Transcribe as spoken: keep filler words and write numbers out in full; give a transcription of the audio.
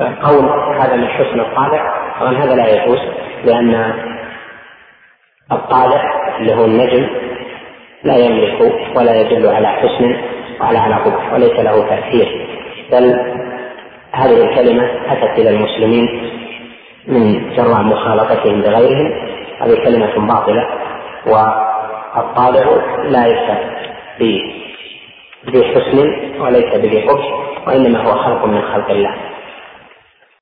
قول هذا من حسن الطالع طبعا هذا لا يجوز، لأن الطالع اللي هو النجم لا يملك ولا يدل على حسن وعلى على قبح وليس له تأثير، بل هذه الكلمة أتت إلى المسلمين من جراء مخالطتهم بغيرهم، هذه كلمة باطلة، والطالع ليس بذي حسن وليس بذي قبح، وإنما هو خلق من خلق الله.